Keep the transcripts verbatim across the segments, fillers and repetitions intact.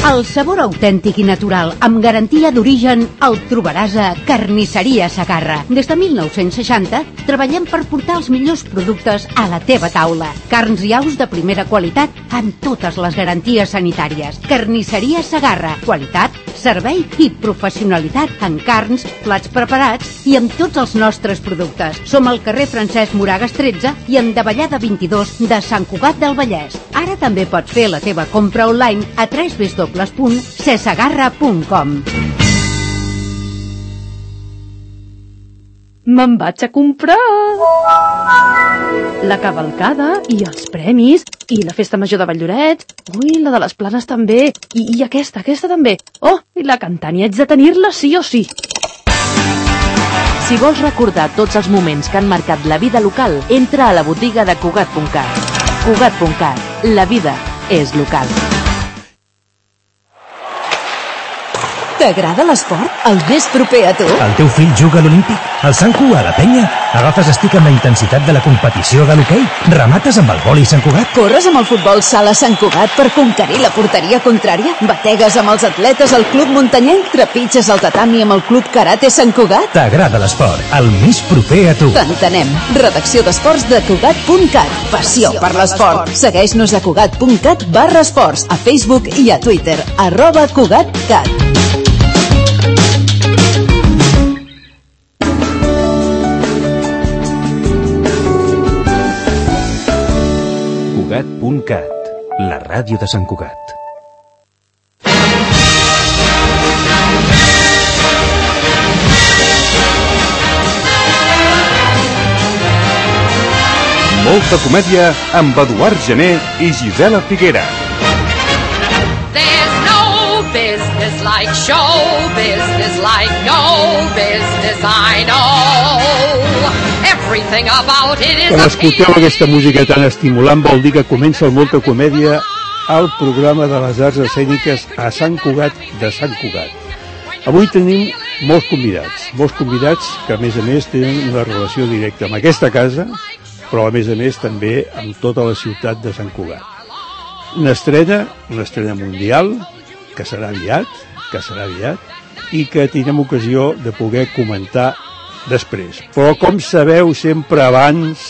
El sabor autèntic i natural, amb garantia d'origen, el trobaràs a Carnisseria Segarra. Des de mil nou-cents seixanta treballem per portar els millors productes a la teva taula. Carns i aus de primera qualitat amb totes les garanties sanitàries. Carnisseria Segarra. Qualitat, servei i professionalitat en carns, plats preparats i amb tots els nostres productes. Som al carrer Francesc Moragas tretze i en Davallada vint-i-dos de Sant Cugat del Vallès. Ara també pots fer la teva compra online a w w w punt cesegarra punt com. Me'n vaig a comprar! La cavalcada i els premis i la festa major de Valldorets. Ui, la de les Planes també. I, i aquesta, aquesta també. Oh, i la Cantània haig de tenir-la sí o sí. Si vols recordar tots els moments que han marcat la vida local, entra a la botiga de Cugat punt cat. Cugat punt cat. La vida és local. T'agrada l'esport? El més proper a tu? El teu fill juga a l'Olímpic? Al Sant Cugat, a la penya? Agafes estic amb la intensitat de la competició de l'hoquei? Remates amb el vòlei Sant Cugat? Corres amb el futbol sala Sant Cugat per conquerir la porteria contrària? Bategues amb els atletes al Club Muntanyenc? Trepitges el tatami amb el Club Karate Sant Cugat? T'agrada l'esport? El més proper a tu. T'entenem. Redacció d'esports de Cugat punt cat. Passió per l'esport. Segueix-nos a Cugat punt cat barra esports, a Facebook i a Twitter, arroba CugatCat. Cugat punt cat, la ràdio de Sant Cugat. Molta comèdia amb Eduard Gené i Gisela Figuera. There's no business like show business like no business I know. Everything about it is Quan escolteu aquesta música tan estimulant vol dir que comença el Molta Comèdia al programa de les arts escèniques a Sant Cugat de Sant Cugat. Avui tenim molts convidats, molts convidats que a més a més tenen una relació directa amb aquesta casa, però a més a més també amb tota la ciutat de Sant Cugat. Una estrena, una estrena mundial, que serà aviat, que serà aviat, i que tindrem ocasió de poder comentar després. Però com sabeu sempre abans,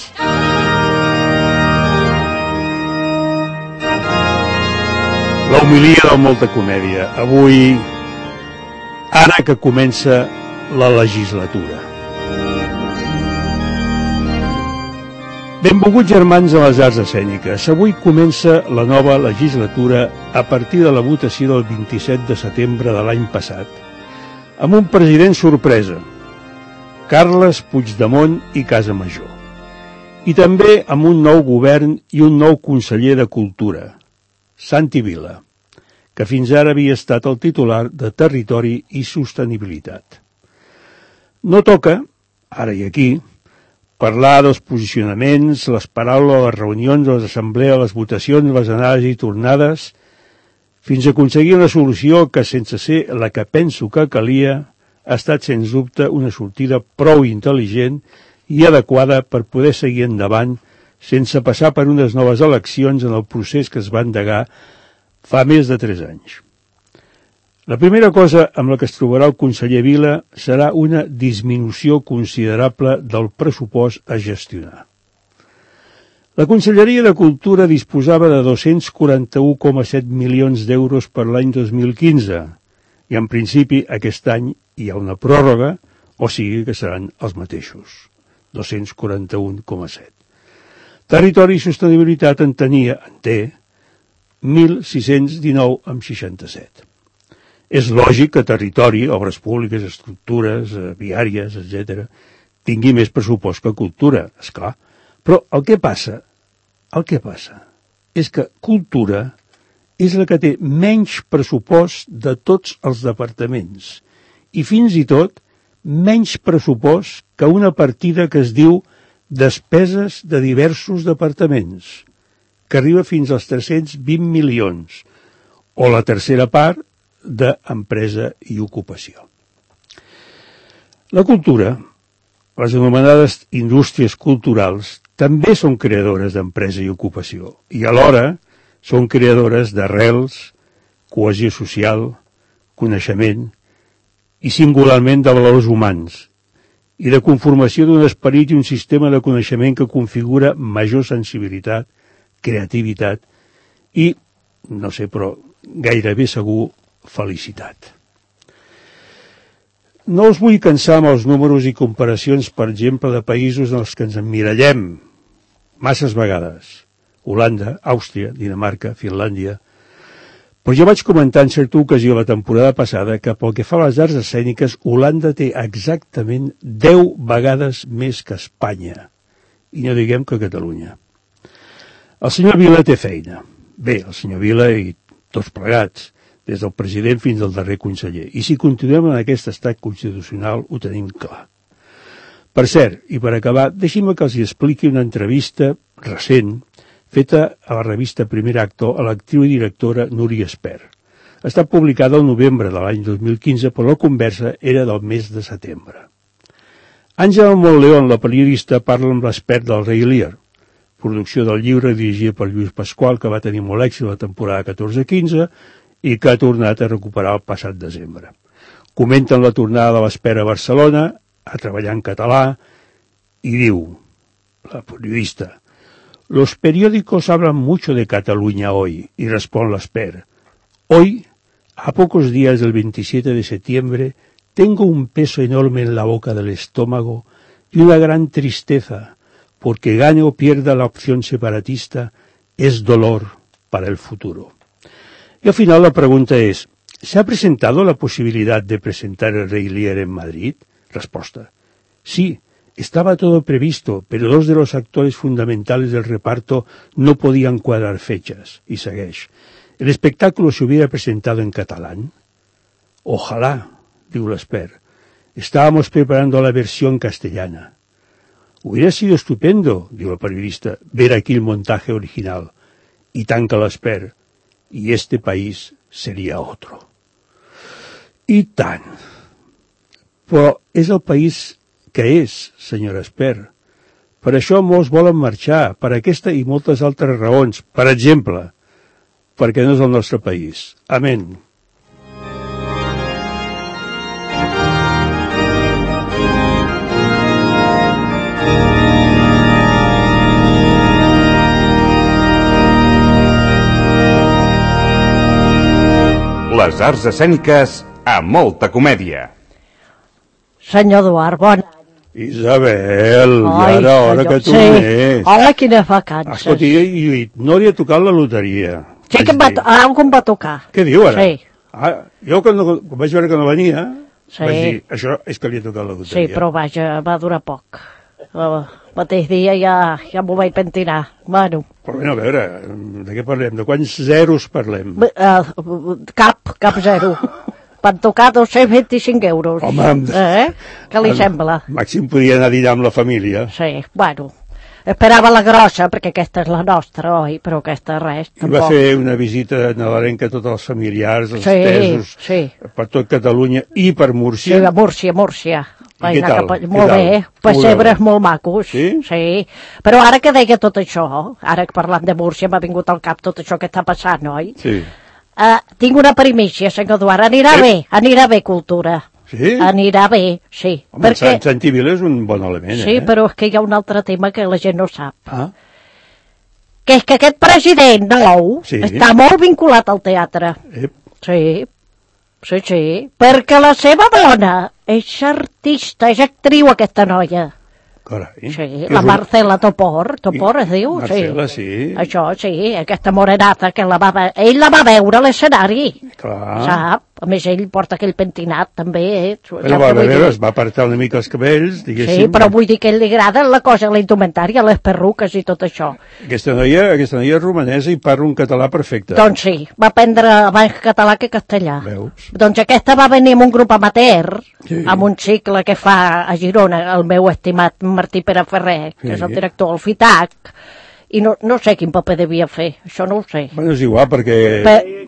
la homilia del Molta Comèdia. Avui, ara que comença la legislatura. Benvolguts germans a les arts escèniques. Avui comença la nova legislatura a partir de la votació del vint-i-set de setembre de l'any passat, amb un president sorpresa, Carles Puigdemont i Casamajor, i també amb un nou govern i un nou conseller de Cultura, Santi Vila, que fins ara havia estat el titular de Territori i Sostenibilitat. No toca, ara i aquí, parlar dels posicionaments, les paraules, les reunions, les assemblees, les votacions, les anades i tornades, fins a aconseguir una solució que, sense ser la que penso que calia, ha estat, sens dubte, una sortida prou intel·ligent i adequada per poder seguir endavant sense passar per unes noves eleccions en el procés que es va endegar fa més de tres anys. La primera cosa amb la que es trobarà el conseller Vila serà una disminució considerable del pressupost a gestionar. La Conselleria de Cultura disposava de dos-cents quaranta-u coma set milions d'euros per l'any dos mil quinze i, en principi, aquest any hi ha una pròrroga, o sigui que seran els mateixos, dos-cents quaranta-un coma set. Territori i Sostenibilitat en tenia, en té, mil sis-cents dinou coma seixanta-set. És lògic que Territori, obres públiques, estructures, eh, viàries, etcètera, tingui més pressupost que Cultura, esclar. Però el que passa, el que passa, és que Cultura és la que té menys pressupost de tots els departaments i fins i tot menys pressupost que una partida que es diu despeses de diversos departaments, que arriba fins als tres-cents vint milions, o la tercera part d'empresa i ocupació. La cultura, les anomenades indústries culturals, també són creadores d'empresa i ocupació, i alhora són creadores d'arrels, cohesió social, coneixement i singularment de valors humans, i de conformació d'un esperit i un sistema de coneixement que configura major sensibilitat, creativitat i, no sé, però gairebé segur, felicitat. No els vull cansar amb els números i comparacions, per exemple, de països en els que ens emmirallem masses vegades. Holanda, Àustria, Dinamarca, Finlàndia. Però jo vaig comentar en certa ocasió la temporada passada que pel que fa a les arts escèniques, Holanda té exactament deu vegades més que Espanya. I no diguem que Catalunya. El senyor Vila té feina. Bé, el senyor Vila i tots plegats, des del president fins al darrer conseller. I si continuem en aquest estat constitucional, ho tenim clar. Per cert, i per acabar, deixin-me que els expliqui una entrevista recent feta a la revista Primer Acto a l'actriu i directora Núria Espert. Està publicada el novembre de l'any dos mil quinze, però la conversa era del mes de setembre. Àngela Montleón, la periodista, parla amb l'Espert del Rei Lear, producció del llibre dirigida per Lluís Pasqual, que va tenir molt èxit la temporada catorze quinze i que ha tornat a recuperar el passat desembre. Comenten la tornada de l'Espert a Barcelona, a treballar en català, y diu, la periodista, los periódicos hablan mucho de Cataluña hoy, y responde l'Espert. Hoy, a pocos días del veintisiete de septiembre, tengo un peso enorme en la boca del estómago y una gran tristeza, porque gane o pierda la opción separatista, es dolor para el futuro. Y al final la pregunta es, ¿se ha presentado la posibilidad de presentar el Rey Lear en Madrid? Respuesta. Sí, estaba todo previsto, pero dos de los actores fundamentales del reparto no podían cuadrar fechas. Y segueix. ¿El espectáculo se hubiera presentado en catalán? Ojalá, diu l'Espert. Estábamos preparando la versión castellana. Hubiera sido estupendo, diu el periodista, ver aquí el montaje original. Y tanca l'Espert. Y este país sería otro. I tant. Però és el país que és, senyora Espert. Per això molts volen marxar, per aquesta i moltes altres raons. Per exemple, perquè no és el nostre país. Amén. Les arts escèniques a molta comèdia. Senyor Eduard, bon any. Isabel, Ai, ja era hora senyor. que Sí. tornés. Hola, quines vacances. Escolta, i, i no li ha tocat la loteria. Sí que em va, to- algú em va tocar. Què diu ara? Sí. Ah, jo quan, no, quan vaig veure que no venia, Sí. vaig dir, això és que li ha tocat la loteria. Sí, però vaja, va durar poc. El mateix dia ja, ja m'ho vaig pentinar. Bueno, Però bé, a veure, de què parlem? De quants zeros parlem? b- eh, cap, cap zero. Van tocar dos-cents vint-i-cinc euros. Home, em- Eh? Què li el sembla? Màxim podia anar a dinar amb la família. Sí, bueno. Esperava la grossa, perquè aquesta és la nostra, oi? Però aquesta res, I va tampoc. fer una visita nadalenca a tots els familiars, els Sí, tesos, sí. per tot Catalunya i per Sí, Múrcia. a Múrcia, Múrcia. Vaig què anar tal? cap a- Què Molt tal? bé, Com ho pessebres veus? molt macos. Sí? Sí. Però ara que deia tot això, ara que parlant de Múrcia m'ha vingut al cap tot això que està passant, oi? Sí. Uh, tinc una primícia, senyor Eduard. Anirà Sí? bé, anirà bé, cultura. Sí? Anirà bé, sí. Home, perquè... Sant, Santi Vila és un bon element, Sí, eh? però és que hi ha un altre tema que la gent no sap. Ah, Que és que aquest president nou Sí. està molt vinculat al teatre. ep, Sí, sí, sí, perquè la seva dona és artista, és actriu, aquesta noia. carai. Sí, Que la és un- Marcela Topor, Topor es diu, Marcela, sí. sí. Això, sí, aquesta morenata que la va ve... ell la va veure a l'escenari, Clar. sap? A més, ell porta aquell pentinat, també, eh? Bueno, Sap va, què vull veure, dir? es va apartar una mica els cabells, diguéssim. Sí, però vull dir que a ell li agrada la cosa, la indumentària, les perruques i tot això. Aquesta noia, aquesta noia és romanesa i parla un català perfecte. Doncs sí, va aprendre abans català que castellà. Veus? Doncs aquesta va venir amb un grup amateur, Sí. amb un cicle que fa a Girona el meu estimat Martí Pere Ferrer, que Sí. és el director del FITAC, i no, no sé quin paper devia fer, això no ho sé. Bueno, és igual, perquè... Pe...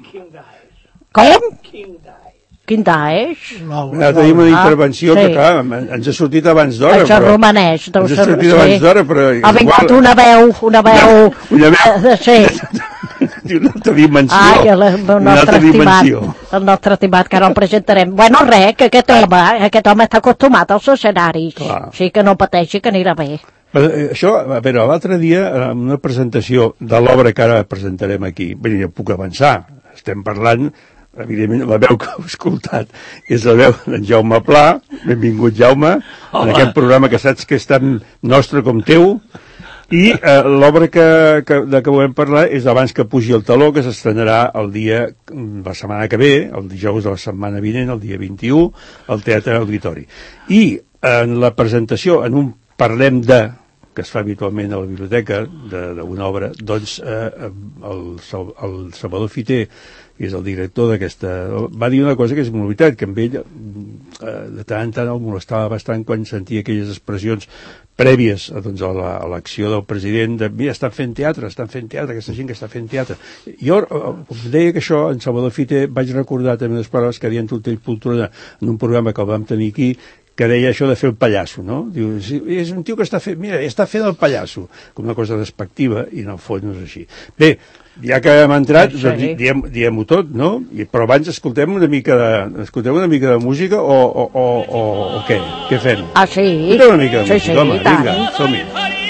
Com? Quin Daesh? Ara tenim una intervenció Ah, sí. que, clar, en- ens ha sortit abans d'hora, Això és però... romanès. deu Ens ha ser- sortit sí. abans d'hora, però... Ha vingut igual- una veu, una veu... Una veu. eh, Sí, d'una altra dimensió. Ai, el, el, nostre estimat, el nostre estimat, que no el presentarem. Bueno, res, que aquest home, aquest home està acostumat als escenaris. Clar. Sí, que no pateixi, que anirà bé. Però, això, a veure, l'altre dia, en una presentació de l'obra que ara presentarem aquí, bé, ja puc avançar, estem parlant, evidentment, la veu que heu escoltat és la veu d'en Jaume Pla. Benvingut, Jaume, Hola. En aquest programa que saps que és tan nostre com teu. I eh, l'obra que, que, de què volem parlar és Abans que pugi el taló, que s'estrenarà el dia, la setmana que ve, el dijous de la setmana vinent, el dia vint-i-u, al Teatre Auditori. I en la presentació, en un Parlem de, que es fa habitualment a la biblioteca d'una obra, doncs eh, el, el Salvador Fiter, que és el director d'aquesta, va dir una cosa que és una novetat, que amb ell eh, de tant en tant el molestava bastant quan sentia aquelles expressions prèvies doncs, a l'acció del president de, mira, estan fent teatre, estan fent teatre, aquesta gent que està fent teatre. Jo, com deia que això, en Salvador Fiter, vaig recordar també les paraules que deia en Tortell Poltrona en un programa que el vam tenir aquí, que deia això de fer el pallasso, no? Diu, és un tio que està fent, mira, està fent el pallasso, com una cosa despectiva, i en el fons no és així. Bé, ja que hem entrat, doncs, diem, diem-ho tot, no? I, però abans escoltem una mica de, escoltem una mica de música o, o, o, o, o què? Què fem? Ah, sí? Escoltem una mica de sí, música, sí, home, vinga, som-hi.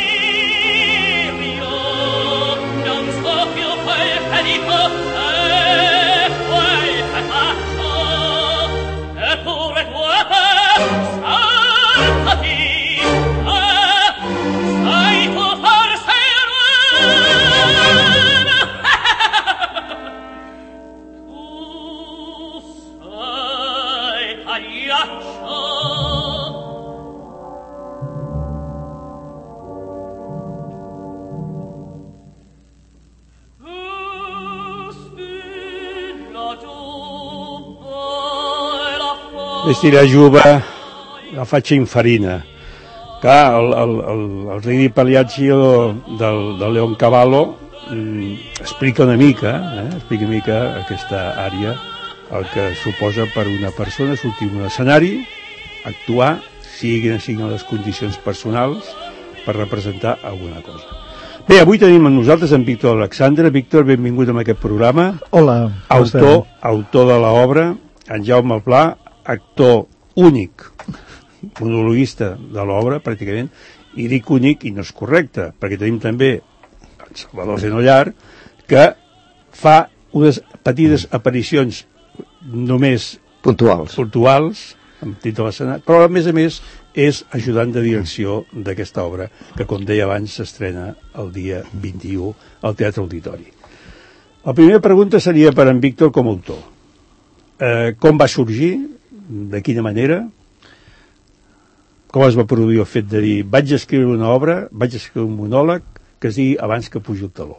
Vestirà juba, la faccia in farina. Clar, el, el, el, el Ridi Pagliaccio del, del Leoncavallo mm, explica una mica, eh, explica una mica aquesta àrea, el que suposa per una persona sortir d'un escenari, actuar, siguin, siguin les condicions personals, per representar alguna cosa. Bé, avui tenim amb nosaltres en Víctor Alexandre. Víctor, benvingut a aquest programa. Hola. Autor, autor de l'obra, en Jaume Pla, actor únic, monologuista de l'obra, pràcticament, i dic únic i no és correcte, perquè tenim també en Salvador Zenollar, que fa unes petites aparicions només puntuals, puntuals amb títol escenari, però a més a més és ajudant de direcció d'aquesta obra, que com deia abans s'estrena el dia vint-i-u al Teatre Auditori. La primera pregunta seria per en Víctor com a autor. Eh, com va sorgir? De quina manera? Com es va produir el fet de dir vaig escriure una obra, vaig escriure un monòleg que es digui Abans que pugi el taló?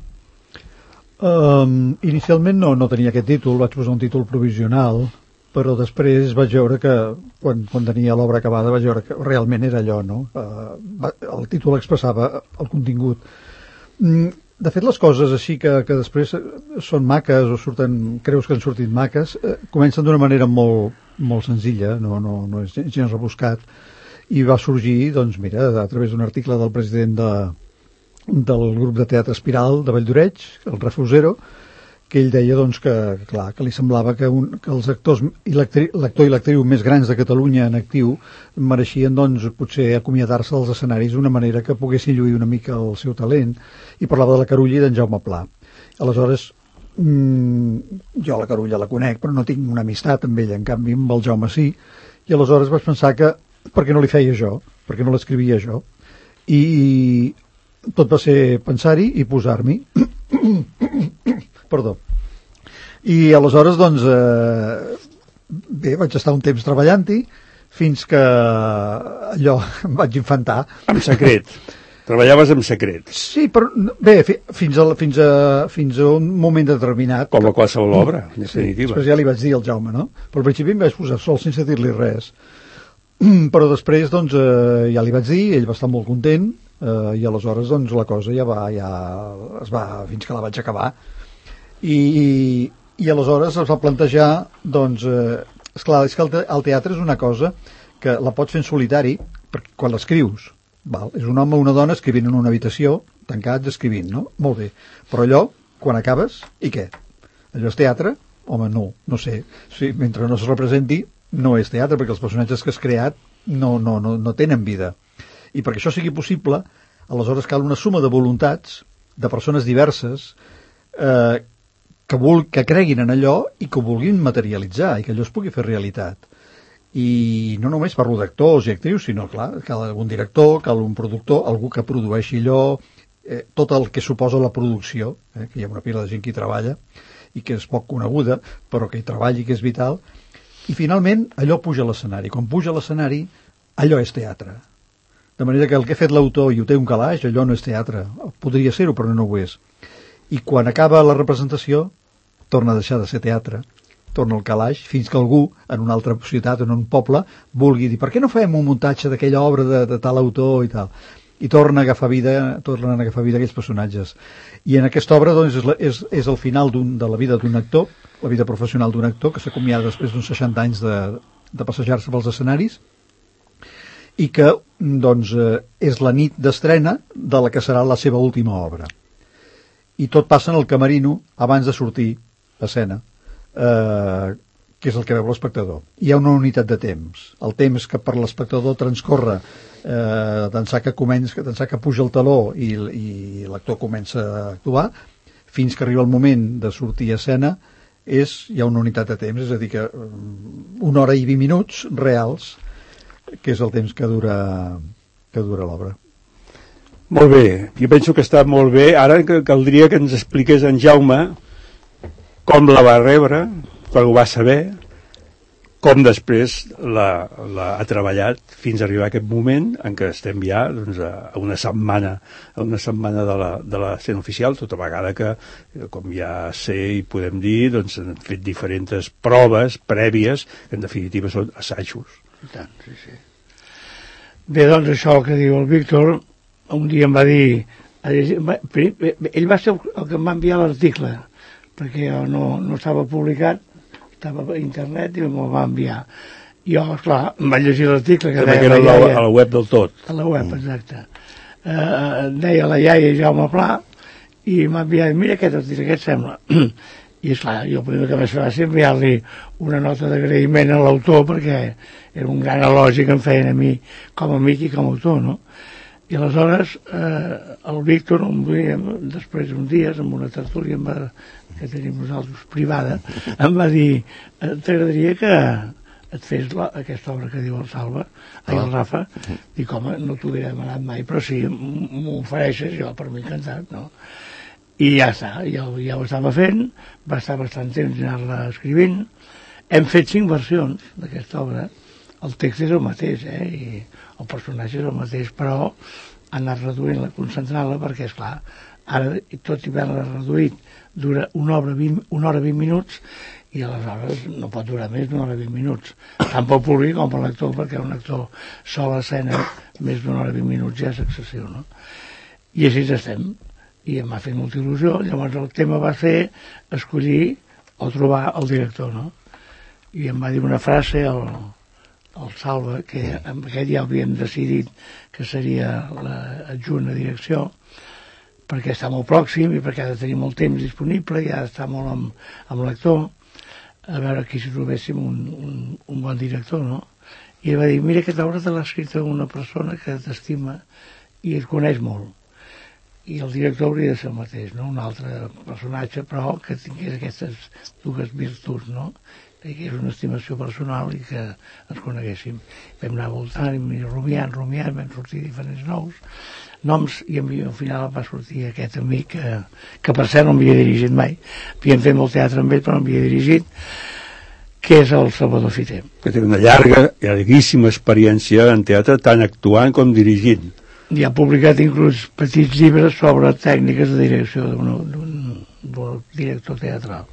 Um, inicialment no, no tenia aquest títol, vaig posar un títol provisional, però després vaig veure que quan, quan tenia l'obra acabada vaig veure que realment era allò, no? Uh, el títol expressava el contingut. Mm, de fet, les coses així que, que després són maques o surten, creus que han sortit maques, eh, comencen d'una manera molt, molt senzilla, no, no, no és gens rebuscat, i va sorgir, doncs mira, a través d'un article del president de, del grup de teatre Espiral de Valldoreix, el Refusero, que ell deia doncs, que, clar, que li semblava que, un, que els actors i l'actor i l'actriu més grans de Catalunya en actiu mereixien doncs, potser acomiadar-se dels escenaris d'una manera que poguessin lluir una mica el seu talent, i parlava de la Carulla i d'en Jaume Pla. Aleshores, mmm, jo la Carulla la conec, però no tinc una amistat amb ella, en canvi amb el Jaume sí, i aleshores vaig pensar que per què no li feia jo, per què no l'escrivia jo, i, i tot va ser pensar-hi i posar-m'hi. Perdó. I aleshores, doncs, eh, bé, vaig estar un temps treballant-hi fins que allò em vaig infantar. En secret. Treballaves en secret. Sí, però bé, fi, fins, a, fins, a, fins a un moment determinat. Com a qualsevol obra, en definitiva. Sí, després ja li vaig dir al Jaume, no? Però al principi em vaig posar sol sense dir-li res. Però després, doncs, eh, ja li vaig dir, ell va estar molt content, eh, i aleshores, doncs, la cosa ja va, ja es va, fins que la vaig acabar. I, i, i aleshores es va plantejar, doncs, eh, esclar, és que el, te, el teatre és una cosa que la pots fer en solitari, perquè quan l'escrius, val, és un home o una dona escrivint en una habitació, tancats, escrivint, no? Molt bé. Però allò, quan acabes, i què? Allò és teatre? Home, no, no sé. Sí, mentre no es representi, no és teatre, perquè els personatges que has creat no, no, no, no tenen vida. I perquè això sigui possible, aleshores cal una suma de voluntats, de persones diverses, eh, que, vul, que creguin en allò i que ho vulguin materialitzar, i que allò es pugui fer realitat. I no només parlo d'actors i actrius, sinó, clar, cal un director, cal un productor, algú que produeixi allò, eh, tot el que suposa la producció, eh, que hi ha una pila de gent que hi treballa, i que és poc coneguda, però que hi treballa i que és vital. I finalment allò puja a l'escenari. Quan puja a l'escenari, allò és teatre. De manera que el que ha fet l'autor i ho té un calaix, allò no és teatre. Podria ser-ho, però no ho és. I quan acaba la representació, torna a deixar de ser teatre, torna al calaix, fins que algú, en una altra ciutat, en un poble, vulgui dir, per què no fem un muntatge d'aquella obra de, de tal autor i tal? I torna a agafar vida, tornen a agafar vida aquells personatges. I en aquesta obra, doncs, és, la, és, és el final de la vida d'un actor, la vida professional d'un actor, que s'acomiada després d'uns seixanta anys de, de passejar-se pels escenaris, i que, doncs, eh, és la nit d'estrena de la que serà la seva última obra. I tot passa en el camerino abans de sortir a escena, eh, que és el que veu l'espectador. Hi ha una unitat de temps. El temps que per l'espectador transcorre eh, d'ençà que comença, d'ençà que puja el taló i, i l'actor comença a actuar, fins que arriba el moment de sortir a escena, és, hi ha una unitat de temps, és a dir, que una hora i vint minuts reals, que és el temps que dura, que dura l'obra. Molt bé, jo penso que està molt bé. Ara caldria que ens expliqués en Jaume com la va rebre, quan ho va saber, com després la, la ha treballat fins a arribar a aquest moment en què estem ja doncs, a una setmana a una setmana de la, de la escena oficial, tota vegada que, com ja sé i podem dir, doncs han fet diferents proves prèvies, que en definitiva són assajos. I tant, sí, sí. Bé, doncs això que diu el Víctor, un dia em va dir, ell va ser el que em va enviar l'article, perquè jo no, no estava publicat, estava a internet i me'l va enviar. Jo, esclar, em vaig llegir l'article que deia... Que era la, a la web del tot. A la web, exacte. Eh, deia la iaia Jaume Pla i m'ha enviat, mira aquest article, què et sembla? I esclar, jo el primer que vaig fer va ser enviar-li una nota d'agraïment a l'autor perquè era un gran elogi que em feien a mi com a amic i com a autor, no? I aleshores eh, el Víctor, un dia, després d'uns dies, amb una tertúlia va, que tenim nosaltres privada, em va dir, t'agradaria que et fes la, aquesta obra que diu el Salva, ai, el Rafa? Dic, home, no t'ho diré demanat mai, però si m'ho ofereixes, jo per mi encantat, no? I ja està, ja, ja ho estava fent, va estar bastant temps anar-la escrivint. Hem fet cinc versions d'aquesta obra, el text és el mateix, eh? I el personatge és el mateix, però han anat reduint-la, concentrant-la, perquè, esclar, ara, tot i haver-la reduït, dura una hora, vint, una hora vint minuts, i aleshores no pot durar més d'una hora vint minuts. Tant pel públic com per l'actor, perquè un actor sol a escena, més d'una hora vint minuts ja és excessiu, no? I així estem. I em va fer molta il·lusió. Llavors el tema va ser escollir o trobar el director, no? I em va dir una frase el, el Salva, que amb aquest ja havíem decidit que seria l'adjunt a direcció, perquè està molt pròxim i perquè ha de tenir molt temps disponible i ha d'estar molt amb, amb l'actor, a veure aquí si trobéssim un, un, un bon director, no? I ell va dir, mira, aquesta obra te l'ha escrita una persona que t'estima i et coneix molt. I el director hauria de ser el mateix, no? Un altre personatge, però que tingués aquestes dues virtuts, no? Que hi hagués una estimació personal i que ens coneguéssim. Vam anar voltant, i rumiant, rumiant, vam sortir diferents nous noms, i al final va sortir aquest amic que, que per cert no m'havia dirigit mai. Havíem fet molt teatre amb ell, però no m'havia dirigit, que és el Salvador Fiter. Que té una llarga, llarguíssima experiència en teatre, tant actuant com dirigint. I ha publicat inclús petits llibres sobre tècniques de direcció d'un director teatral.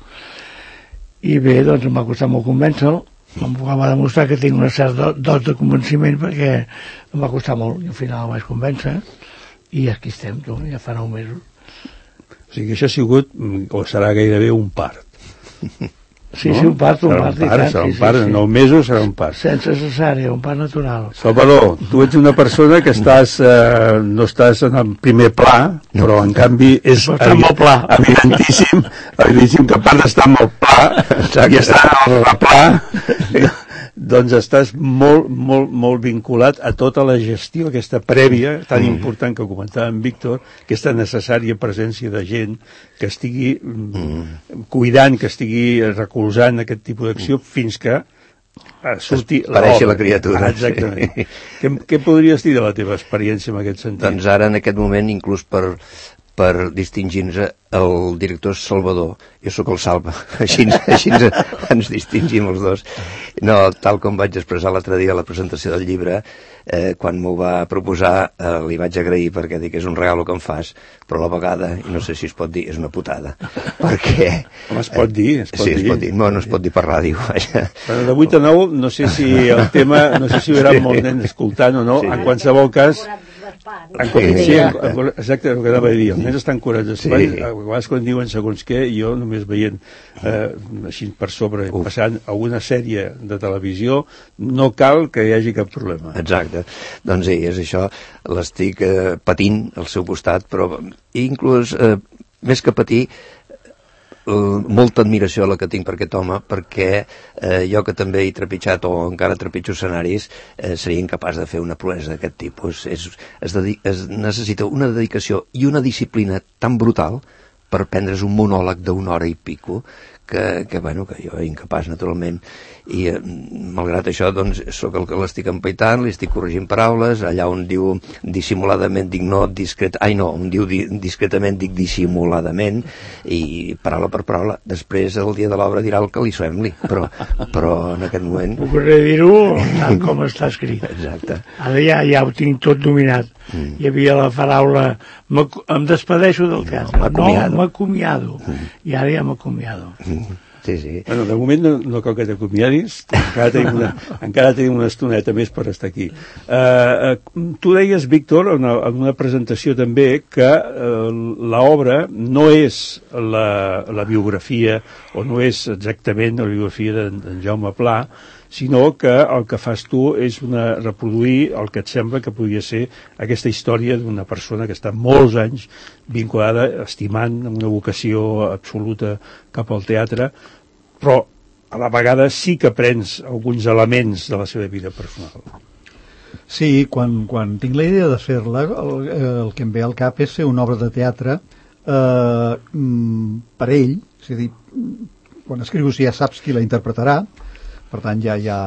I bé, doncs em va costar molt convèncer-lo, em va demostrar que tinc una certa dot de convenciment perquè em va costar molt i al final el vaig convèncer i aquí estem, tu, ja fa nou mesos. O sigui que això ha sigut, o serà gairebé un part. Sí, sí, un part, un part. Serà un part, serà un part, en nou mesos serà un part. Sense cesària, un part natural. Salvador, tu ets una persona que estàs, eh, no estàs en el primer pla, però en canvi és evidentíssim, evidentíssim que a part d'estar en el pla i estar en el replà, doncs estàs molt, molt, molt vinculat a tota la gestió aquesta prèvia, tan important que comentava en Víctor, aquesta necessària presència de gent que estigui mm. cuidant, que estigui recolzant aquest tipus d'acció fins que surti apareixi la criatura. Ah, exactament. Sí. Què, què podries dir de la teva experiència en aquest sentit? Doncs ara, en aquest moment, inclús per, per distingir-nos, el director és Salvador, jo sóc el Salva, així, així ens distingim els dos. No, tal com vaig expressar l'altre dia a la presentació del llibre, eh, quan m'ho va proposar, eh, li vaig agrair perquè dic, és un regal que em fas, però a la vegada, i no sé si es pot dir, és una putada, perquè... Home, es pot dir, es pot sí, dir. Es pot dir. No, no es pot dir per ràdio, vaja. Però de vuit a nou, no sé si el tema, no sé si hi haurà sí. molt nen escoltant o no, sí. En qualsevol cas... En, sí, sí, en, en, exacte, el que anava a dir, els nens estan curats d'espai, sí. A vegades quan diuen segons què, jo només veient eh, així per sobre, Uf. passant a una sèrie de televisió, no cal que hi hagi cap problema. Exacte, doncs sí, és això, l'estic eh, patint al seu costat, però inclús, eh, més que patir, molta admiració a la que tinc per aquest home, perquè eh, jo que també he trepitjat o encara trepitjo escenaris, eh, seria incapaç de fer una proesa d'aquest tipus. Es, es, dedica, es necessita una dedicació i una disciplina tan brutal per prendre's un monòleg d'una hora i pico que, que, bueno, que jo incapaç, naturalment, i eh, malgrat això, doncs, sóc el que l'estic empaitant, li estic corregint paraules, allà on diu dissimuladament, dic no, discret, ai no, on diu di, discretament, dic dissimuladament, i paraula per paraula, després el dia de l'obra dirà el que li sembli, però, però en aquest moment... Puc dir-ho tal com està escrit. Exacte. Ara ja, ja ho tinc tot dominat. Mm. Hi havia la paraula em despedeixo del teatre, no, m'acomiado, mm. i ara ja m'acomiado. Mm. Sí, sí. Bueno, de moment no, no cal que t'acomiadis, encara tenim una, encara tenim una estoneta més per estar aquí. Uh, uh, tu deies, Víctor, en una, en una presentació també, que uh, l'obra no és la, la biografia, o no és exactament la biografia d'en, d'en Jaume Pla, sinó que el que fas tu és una, reproduir el que et sembla que podria ser aquesta història d'una persona que està molts anys vinculada, estimant, amb una vocació absoluta cap al teatre, però a la vegada sí que prens alguns elements de la seva vida personal. Sí, quan, quan tinc la idea de fer-la, el, el que em ve al cap és fer una obra de teatre eh, per ell, és a dir, quan escrius ja saps qui la interpretarà, per tant ja, ja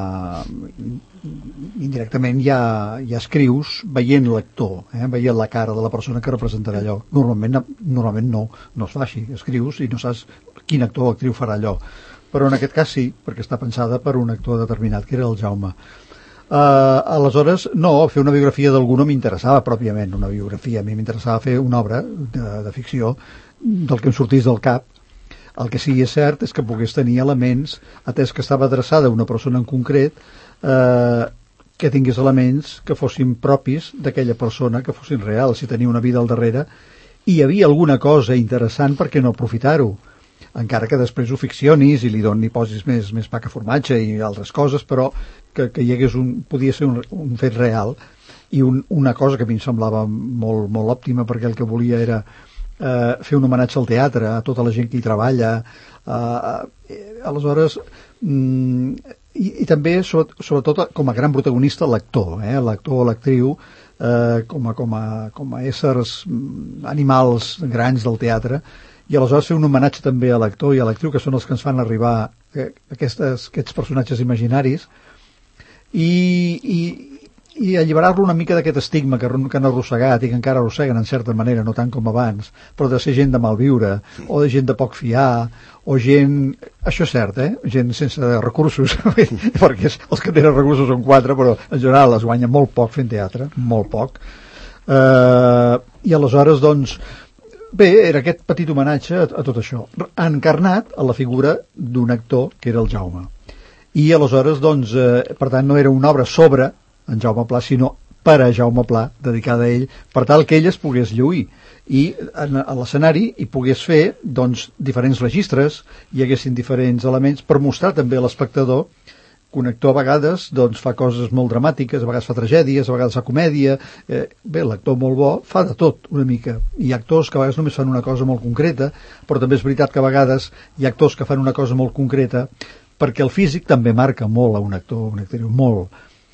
indirectament ja, ja escrius veient l'actor, eh? veient la cara de la persona que representarà allò. Normalment, normalment no, no es fa així, escrius i no saps quin actor o actriu farà allò, però en aquest cas sí, perquè està pensada per un actor determinat, que era el Jaume. Uh, aleshores, no, fer una biografia d'algú no m'interessava pròpiament, una biografia, a mi m'interessava fer una obra de, de ficció del que em sortís del cap. El que sí que és cert és que pogués tenir elements, atès que estava adreçada a una persona en concret, eh, que tingués elements que fossin propis d'aquella persona, que fossin reals, si tenia una vida al darrere, i hi havia alguna cosa interessant per què no aprofitar-ho, encara que després ho ficcionis i li doni, posis més, més pa que formatge i altres coses, però que, que hi hagués un, podia ser un, un fet real, i un, una cosa que a mi em semblava molt, molt òptima, perquè el que volia era Uh, fer un homenatge al teatre, a tota la gent que hi treballa, uh, uh, aleshores um, i, i també sobre, sobretot com a gran protagonista l'actor, eh? l'actor o l'actriu uh, com, a, com, a, com a éssers animals grans del teatre, i aleshores fer un homenatge també a l'actor i a l'actriu, que són els que ens fan arribar eh, aquestes, aquests personatges imaginaris, i, i i alliberar-lo una mica d'aquest estigma que, que han arrossegat i que encara arrosseguen en certa manera, no tant com abans, però de ser gent de malviure, o de gent de poc fiar, o gent... Això és cert, eh? Gent sense recursos, perquè els que tenen recursos són quatre, però en general es guanya molt poc fent teatre, molt poc. Uh, I aleshores, doncs, bé, era aquest petit homenatge a, a tot això, encarnat a la figura d'un actor que era el Jaume. I aleshores, doncs, eh, per tant, no era una obra sobre en Jaume Pla, sinó per a Jaume Pla, dedicada a ell, per tal que ell es pogués lluir. i en, a l'escenari hi pogués fer doncs, diferents registres, hi haguessin diferents elements per mostrar també a l'espectador que un actor a vegades doncs, fa coses molt dramàtiques, a vegades fa tragèdies, a vegades fa comèdia. Eh, bé, l'actor molt bo fa de tot una mica. Hi ha actors que a vegades només fan una cosa molt concreta, però també és veritat que a vegades hi ha actors que fan una cosa molt concreta perquè el físic també marca molt a un actor, una actriu, molt.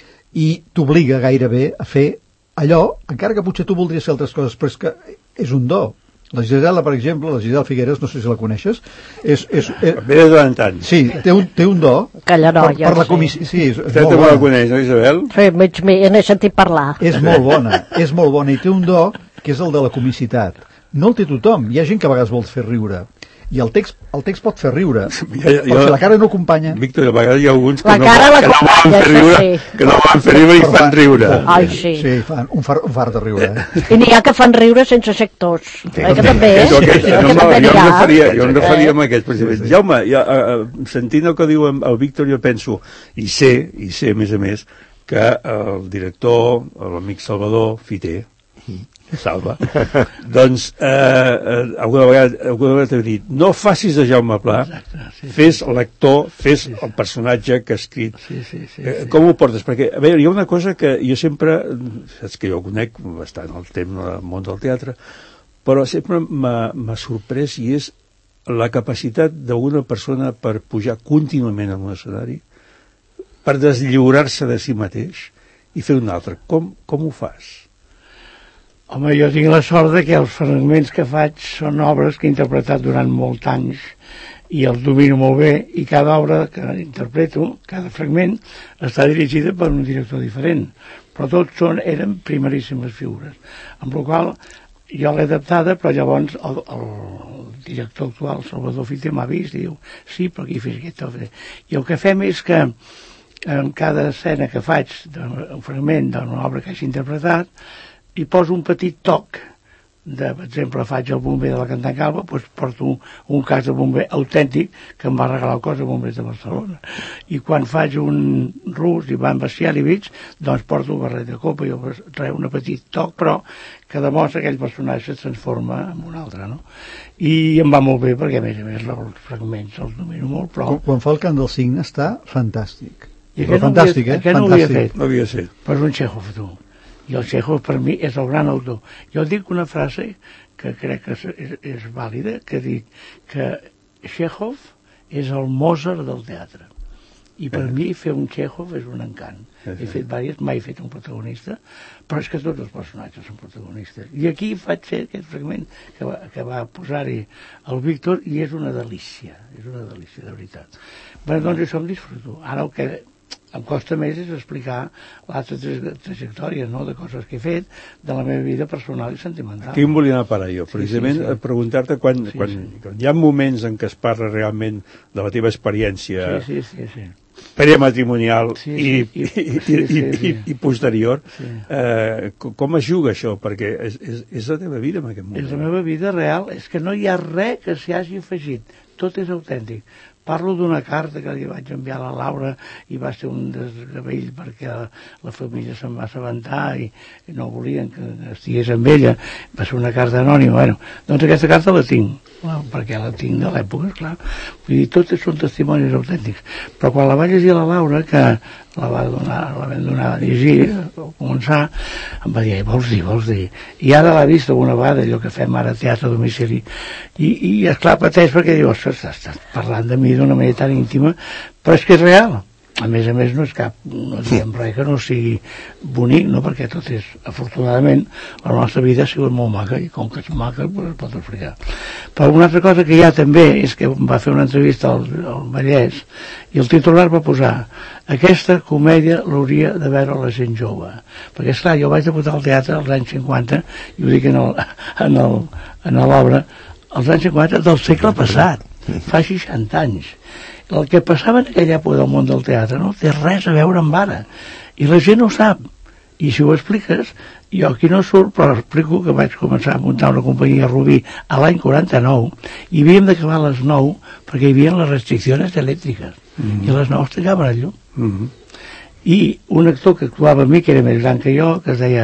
I t'obliga gairebé a fer allò, encara que potser tu voldries fer altres coses, però és que és un do. La Gisela, per exemple, la Gisela Figueres, no sé si la coneixes, és... és, és Ve de tant en tant. Sí, té un, té un do... Calla, no, per, ja per la sé. comissió. Sí, és, és Vostè molt també la bona. coneix, no, Isabel? Sí, mig, mig, n'he sentit parlar. És molt bona, és molt bona, i té un do que és el de la comicitat. No el té tothom, hi ha gent que a vegades vol fer riure. I el text, el text pot fer riure, Ja, ja, però jo- si la cara no acompanya... Víctor, a vegades hi ha alguns que La no, cara la que no volen acompanya, fer riure, això sí. que no volen fer riure i fan riure. Ai, sí. Sí, fan un far, un far de riure. Eh? I n'hi ha que fan riure sense ser actors. Eh, que també, eh? Jo, aquest, Que no, no, també jo n'hi em ha. referia, jo em referia Eh? amb aquest, precisament. Jaume, ja, uh, sentint el que diu el Víctor, jo penso, i sé, i sé, a més a més, que el director, l'amic Salvador Fiter, Salva, doncs eh, eh, alguna vegada, alguna vegada t'he dit, no facis de Jaume Pla, fes l'actor, fes el personatge que ha escrit. Sí, sí, sí, Eh, sí. com ho portes? Perquè, a veure, hi ha una cosa que jo sempre, saps que jo conec bastant el tema del món del teatre, però sempre m'ha m'ha sorprès i és la capacitat d'una persona per pujar contínuament en un escenari, per deslliurar-se de si mateix i fer un altre. Com, com ho fas? Home, jo tinc la sort de que els fragments que faig són obres que he interpretat durant molts anys i els domino molt bé, i cada obra que interpreto, cada fragment, està dirigida per un director diferent, però tots són, eren primeríssimes figures, amb la qual jo l'he adaptada, però llavors el, el director actual, Salvador Fiter, m'ha vist i diu, sí, però aquí fes aquesta obra. I el que fem és que en cada escena que faig, un fragment d'una obra que hagi interpretat, hi poso un petit toc de, per exemple, faig el bomber de la Cantant Calva, doncs porto un, un cas de bomber autèntic que em va regalar el cos de bombers de Barcelona. I quan faig un rus, Ivan Vassialevich, doncs porto el barret de copa i treu un petit toc, però que demostra que aquell personatge es transforma en un altre, no? I em va molt bé, perquè a més a més els fragments els domino molt, però... Quan, quan fa el cant del cigne està fantàstic. I Però aquest no fantàstic, havia, eh? aquest no ho havia fet. No havia fet. Per un Chekhov, tu. I el Chekhov per mi és el gran autor. Jo dic una frase que crec que és, és, és vàlida, que dic que Chekhov és el Mozart del teatre. I per Eh. mi fer un Chekhov és un encant. Eh, He fet diverses, mai he fet un protagonista, però és que tots els personatges són protagonistes. I aquí faig fer aquest fragment que va, que va posar-hi el Víctor, i és una delícia, és una delícia, de veritat. Bé, doncs això em disfruto. Ara el que em costa més és explicar l'altra trajectòria, no?, de coses que he fet, de la meva vida personal i sentimental. Aquí em volia anar a parar jo, precisament sí, sí. a preguntar-te quan, Sí, quan, sí. quan hi ha moments en què es parla realment de la teva experiència Sí, sí, sí, sí. prematrimonial Sí, i, sí, i, i- i, sí, sí, i, sí. i posterior, Sí. eh, co- com es juga això? Perquè és, és, és la teva vida en aquest moment. És la meva vida real, és que no hi ha res que s'hi hagi afegit, tot és autèntic. Parlo d'una carta que li vaig enviar a la Laura i va ser un desgavell perquè la, la família se'n va assabentar i, i no volien que estigués amb ella. Va ser una carta anònima. Bueno, doncs aquesta carta la tinc, bueno, perquè la tinc de l'època, esclar. Vull dir, tots són testimonis autèntics. Però quan la vaig llegir a la Laura, que la va donar, la vam donar a llegir, a començar, em va dir, "Ei, vols dir, vols dir?" I ara l'ha vist alguna vegada, allò que fem ara a teatre a domicili. I, i esclar, pateix perquè diu, ostres, estàs parlant de mi d'una manera tan íntima, però és que és real. A més a més no és cap, no diem res que no sigui bonic, no? Perquè tot és, afortunadament, la nostra vida ha sigut molt maca, i com que és maca, doncs es pot explicar. Però una altra cosa que hi ha també és que em va fer una entrevista al, al Vallès i el titular va posar: aquesta comèdia l'hauria de veure la gent jove. Perquè, esclar, jo vaig debutar al teatre als anys cinquanta, i ho dic en el, en el, en l'obra, als anys cinquanta del segle passat, fa seixanta anys. El que passava en aquella època del món del teatre no té res a veure amb ara, i la gent ho sap. I si ho expliques, jo aquí no surt, però explico que vaig començar a muntar una companyia Rubí a l'any quaranta-nou, i havíem d'acabar a les nou perquè hi havia les restriccions elèctriques, mm-hmm. i a les nou es tancaven el llum. Mm-hmm. I un actor que actuava amb mi, que era més gran que jo, que es deia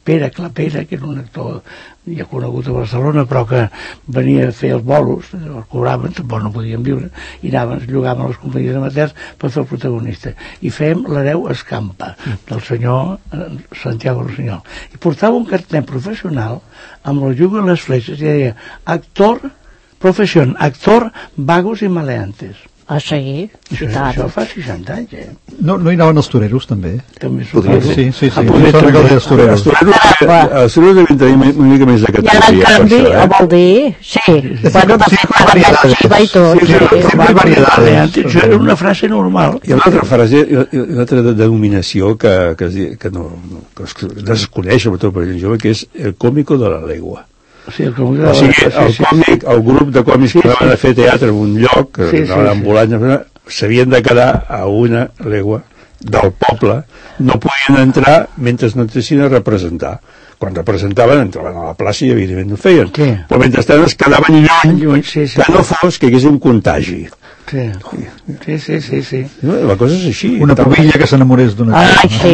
Pere Clapera, que era un actor ja conegut a Barcelona, però que venia a fer els bolos, els cobraven, tampoc no podien viure, i anaven, es llogaven a les companyies amateurs per fer el protagonista. I fèiem l'hereu Escampa, del senyor Santiago Rossinyol. I portava un carnet professional amb el jugo i les fletxes i deia actor, professió, actor, vagos i maleantes. Ah, sí? Això, això fa seixanta anys, eh? No, no hi anaven els toreros, també? També podria ser. Sí, sí, sí. Ah, podria ser. Els toreros. Els toreros devien tenir una mica més de categoria. I ara, en canvi, eh? vol dir... Sí. Bueno, de fet, ara més xiva i tot. Sí, sí, sí, sí, variedades. Això era una frase normal. I una altra frase, una altra denominació que, que, que, no, que es desconeix, sobretot per gent jove, que és el còmico de la legua. Sí, el còmic de la o sigui, el, còmic, el grup de còmics que sí, anaven sí. a fer teatre en un lloc, que sí, anaven sí, ambulant, sí. s'havien de quedar a una legua del poble, no podien entrar mentre no entressin a representar. Quan representaven entraven a la plaça i evidentment ho feien, sí. però mentrestant es quedaven lluny, lluny sí, sí. que no fos que hi hagués un contagi. Sí, sí, sí, sí, sí. La cosa és així. Una pubilla que s'enamorés d'una... Ai, sí.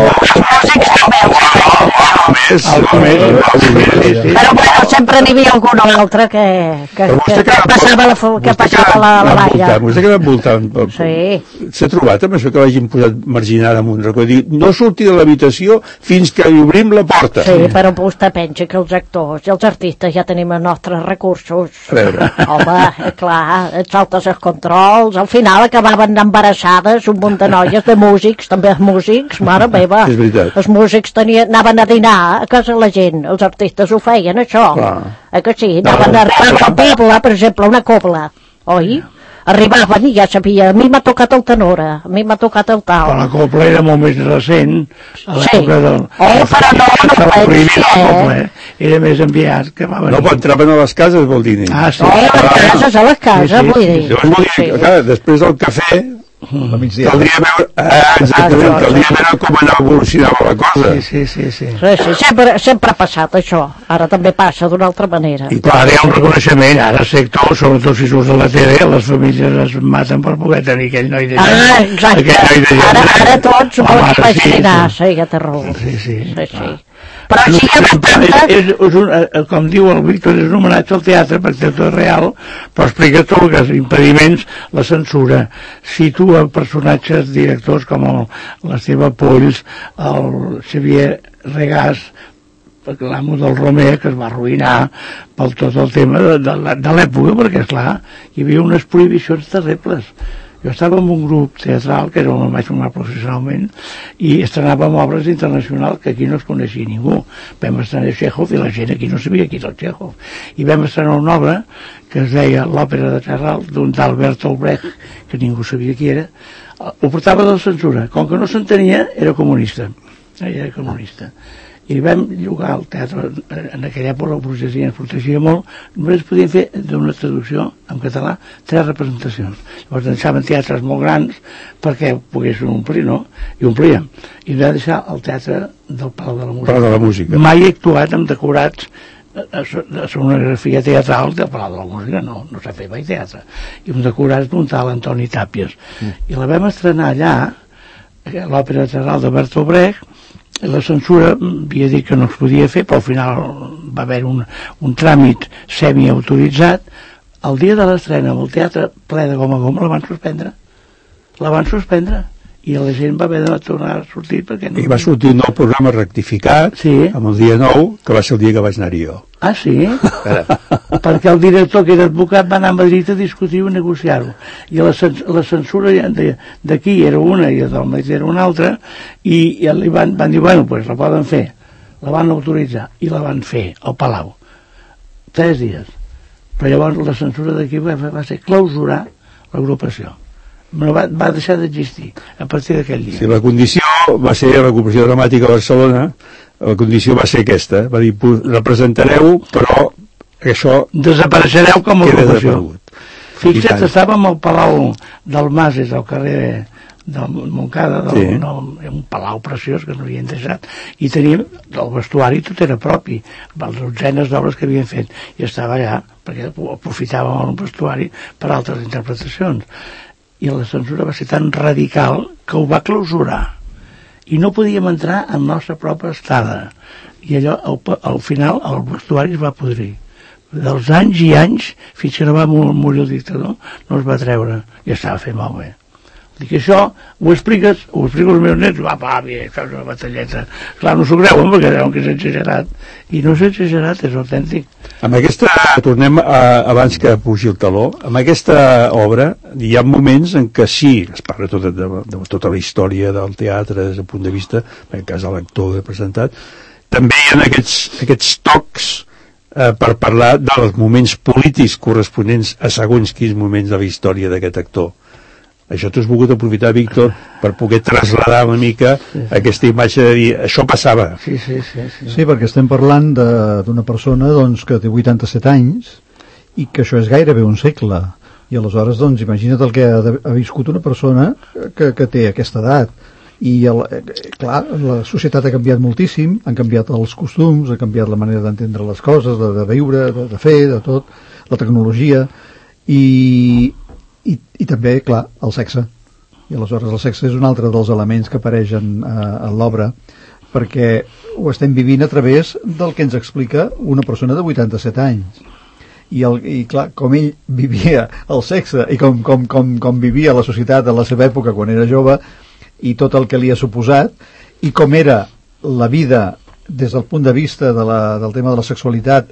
Algo més, algo més. Però bueno, sempre n'hi havia algun altre que, que, que, que passava la, que passava la, la valla. Vostè que va envoltant. Sí. S'ha trobat amb això que l'hagin posat marginada amb un racó i dir, no surti de l'habitació fins que li obrim la porta. Sí, però vostè pensa que els actors i els artistes ja tenim els nostres recursos. A veure. Home, clar, et saltes els controls, al final acabaven embarassades un munt de noies, de músics, també els músics, mare meva. És veritat. Els músics tenien, anaven a dinar a casa la gent, els artistes ho feien, això. Clar. Eh que sí? Anaven no, a arribar a una cobla, per exemple, una cobla, oi? Arribaven i ja sabia, a mi m'ha tocat el tenor, a mi m'ha tocat el tal. Però la cobla era molt més recent, a l'època sí. del... Oh, però no, no, no, no eh? Era més enviat que va venir. No, però entraven a les cases, vol dir. Ah, sí. Oh, a les cases, a les cases, sí, sí, vull dir. Llavors vol dir, sí. clar, després del cafè, a migdia. Caldria veure, eh, exactament, caldria veure com anava evolucionava la cosa. Sí, sí, sí. sí. sí, sí sempre, sempre ha passat això. Ara també passa d'una altra manera. I clar, hi ha un reconeixement, ara sector, sobretot si surts a la tele, les famílies es maten per poder tenir aquell noi de gent. Ah, exacte. Noi de gent. Ara, ara tots volen imaginar, sí, sí, ja té raó. Sí, sí. sí, sí. Però no, sí que és, és, és un, com diu el Víctor, és un homenatge al teatre, perquè tot és real, però explica tot el que és impediments, la censura, situa personatges, directors com el, l'Esteve Polls, el Xavier Regàs, l'amo del Romer, que es va arruïnar pel tot el tema de, de, de l'època, perquè, esclar, hi havia unes prohibicions terribles. Jo estava en un grup teatral, que era on em vaig formar professionalment, i estrenàvem obres internacionals que aquí no es coneixia ningú. Vam estrenar Chekhov i la gent aquí no sabia qui era el Chekhov. I vam estrenar una obra que es deia l'òpera de Terral, d'un tal Bertolt Brecht, que ningú sabia qui era. Ho portava de la censura. Com que no s'entenia, era comunista. Era comunista. I vam llogar al teatre, en aquella època la burgesia ens protegia molt, només podíem fer d'una traducció en català tres representacions. Llavors deixaven teatres molt grans perquè poguessin omplir, no? I omplíem. I vam deixar el teatre del Palau de la Música. Palau de la Música. Mai he actuat amb decorats de sonografia teatral del Palau de la Música, no, no s'ha fet mai teatre. I un decorats d'un tal Antoni Tàpies. Mm. I la vam estrenar allà, l'òpera teatral de Bertolt Brecht. La censura havia dit que no es podia fer, però al final va haver un, un tràmit semi-autoritzat. El dia de l'estrena amb el teatre ple de goma a goma la van suspendre. La van suspendre. I la gent va haver de tornar a sortir perquè no... I va sortir un nou programa rectificat, sí. amb el dia nou, que va ser el dia que vaig anar-hi jo. Ah, sí? Perquè el director, que era advocat, va anar a Madrid a discutir-ho i negociar-ho. I la, la censura d'aquí era una i del Madrid era una altra, i, i li van, van dir, bueno, pues la poden fer. La van autoritzar i la van fer al Palau. Tres dies. Però llavors la censura d'aquí va, va ser clausurar l'agrupació. No va, va deixar d'existir a partir d'aquell dia. Sí, la condició va ser la Corporació Dramàtica de Barcelona, la condició va ser aquesta, va dir, representareu, però això... Desapareixereu com a agrupació. Fixa't, estàvem al Palau del Mases, al carrer del Montcada, del, sí. no, un palau preciós que no havien deixat, i teníem el vestuari, tot era propi, les dotzenes d'obres que havien fet, i estava allà, perquè aprofitàvem el vestuari per altres interpretacions. I la censura va ser tan radical que ho va clausurar. i no podíem entrar en nostra pròpia estada. I allò, al, al final, el vestuari es va podrir. Dels anys i anys, fins que no va morir el dictador, no es va treure. I estava fet molt bé. Dic, això ho expliques, ho explico als meus nets, va, va, bé, això és una batalleta. Clar, no s'ho creuen perquè creuen que és exagerat. I no és exagerat, és autèntic. Amb aquesta, tornem a, abans que pugi el taló, amb aquesta obra hi ha moments en què sí, es parla tot de, de, de tota la història del teatre des del punt de vista, en cas de l'actor que he presentat, també hi ha aquests, aquests tocs eh, per parlar dels moments polítics corresponents a segons quins moments de la història d'aquest actor. Això t'ho has volgut aprofitar, Víctor, per poder traslladar una mica sí, sí. aquesta imatge de dir, això passava. Sí, sí, sí. Sí, sí perquè estem parlant d'una persona doncs, que té vuitanta-set anys i que això és gairebé un segle. I aleshores, doncs, imagina't el que ha, de, ha viscut una persona que, que té aquesta edat. I, el, clar, la societat ha canviat moltíssim, han canviat els costums, ha canviat la manera d'entendre les coses, de, de viure, de, de fer, de tot, la tecnologia, i... I, i també, clar, el sexe. I aleshores el sexe és un altre dels elements que apareixen a, a l'obra, perquè ho estem vivint a través del que ens explica una persona de vuitanta-set anys. I, el, i clar, com ell vivia el sexe i com, com, com, com vivia la societat en la seva època quan era jove i tot el que li ha suposat i com era la vida des del punt de vista de la, del tema de la sexualitat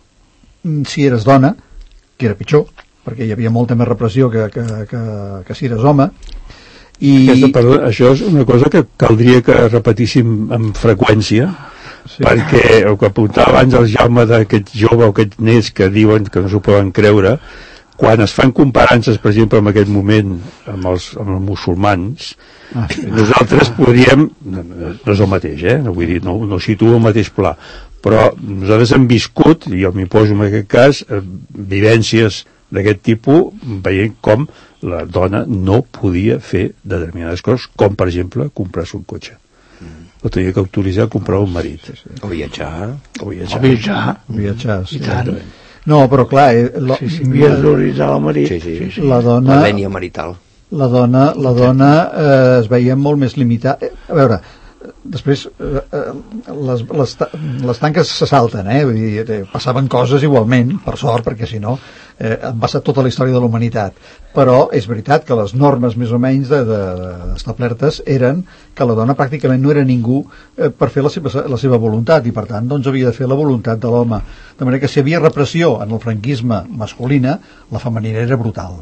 si eres dona, que era pitjor, perquè hi havia molta més repressió que, que, que, que si eres home. I... Aquesta, perdó, això és una cosa que caldria que repetíssim amb freqüència, sí. perquè el que apuntava abans el Jaume d'aquest jove o aquests nens que diuen que no s'ho poden creure, quan es fan comparances, per exemple, en aquest moment amb els, amb els musulmans, ah, sí. nosaltres podríem, no, no és el mateix, eh? no vull dir, no, no situo el mateix pla, però nosaltres hem viscut, i jo m'hi poso en aquest cas, eh, vivències d'aquest tipus, veient com la dona no podia fer determinades coses, com per exemple comprar-se un cotxe. Mm. O tenia que autoritzar a comprar un marit. Sí, sí. O viatjar. O viatjar. O viatjar. O viatjar, sí. I tant. No, però clar... Eh, lo, sí, sí, havia d'autoritzar el marit. Sí, sí. sí, sí. La dona... La vènia marital. La dona, la dona eh, es veia molt més limitada. A veure, després eh, les, les, les tanques se salten, eh? Vull dir, eh, passaven coses igualment, per sort, perquè si no eh, han passat tota la història de la humanitat, però és veritat que les normes més o menys de, de, establertes eren que la dona pràcticament no era ningú eh, per fer la seva, la seva voluntat i per tant doncs havia de fer la voluntat de l'home, de manera que si hi havia repressió en el franquisme masculina, la femenina era brutal.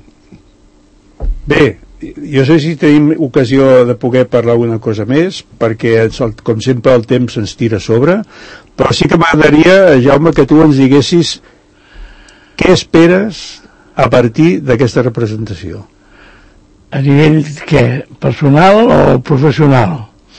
Bé, jo sé si tenim ocasió de poder parlar alguna cosa més, perquè com sempre el temps ens tira a sobre, però sí que m'agradaria, Jaume, que tu ens diguessis què esperes a partir d'aquesta representació. A nivell què? Personal o professional?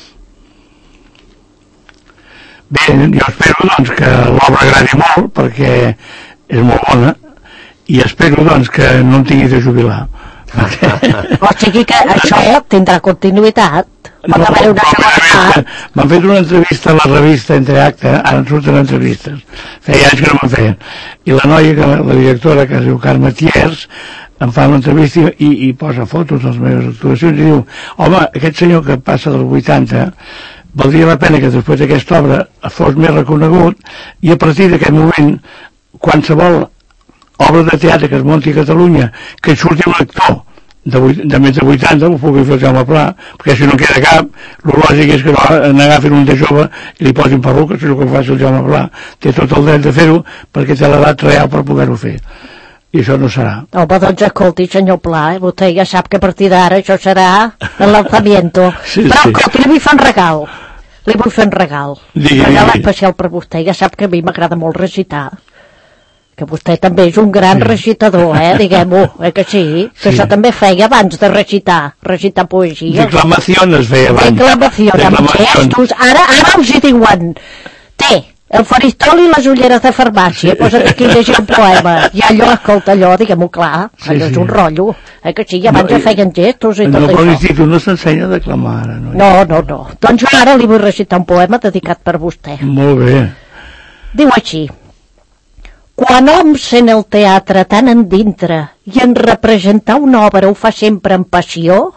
Bé, jo espero doncs que l'obra agradi molt perquè és molt bona i espero doncs que no em tingui de jubilar. O sigui que això tindrà continuïtat. No, m'han fet una entrevista a la revista Entre Acte, ara en surten entrevistes, feia anys que no me'n feien, i la noia, que la directora, que es diu Carme Thiers, em fa una entrevista i, i posa fotos de les meves actuacions i diu, home, aquest senyor que passa dels vuitanta valdria la pena que després d'aquesta obra fos més reconegut i a partir d'aquest moment qualsevol obra de teatre que es munti a Catalunya que surti un actor de, de més de vuitanta ho pugui fer el Jaume Pla, perquè si no queda cap el lògic és que no n'agafin un de jove i li posin perruques, és el que faci el Jaume Pla, té tot el dret de fer-ho perquè té l'edat real per poder-ho fer i això no serà. Home, doncs escolti, senyor Pla, eh? Vostè ja sap que a partir d'ara això serà el lanzamiento. Sí, però sí. Escolti, li vull fer un regal li vull fer un regal un regal especial per vostè, ja sap que a mi m'agrada molt recitar, que vostè també és un gran sí. recitador, eh, diguem-ho, eh que sí? Que sí. Això també feia abans de recitar, recitar poesia. Declamacions es feia abans. Declamacions, amb gestos. Ara, ara us hi diuen, té, el faristol i les ulleres de farmàcia, posa't aquí a llegir un poema, i allò, escolta allò, diguem-ho clar, sí, allò és sí. un rotllo, eh que sí? I abans no, ja feien gestos i no, tot això. No, l'institut no s'ensenya a declamar ara, no? No, no, no. Doncs jo ara li vull recitar un poema dedicat per vostè. Molt bé. Diu així. Quan hom sent el teatre tan endintre i en representar una obra ho fa sempre amb passió,